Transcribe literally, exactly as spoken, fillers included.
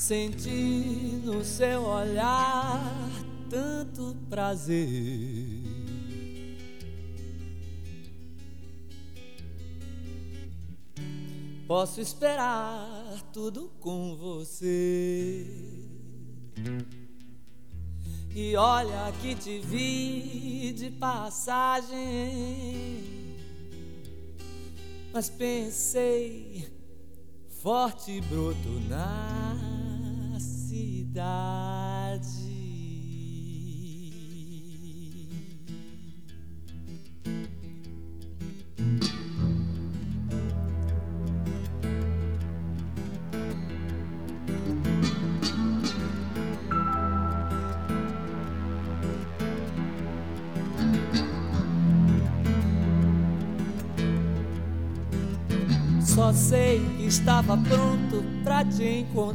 Senti no seu olhar tanto prazer. Posso esperar tudo com você. E olha que te vi de passagem, mas pensei, forte broto na cidade. Só sei que estava pronto pra te encontrar.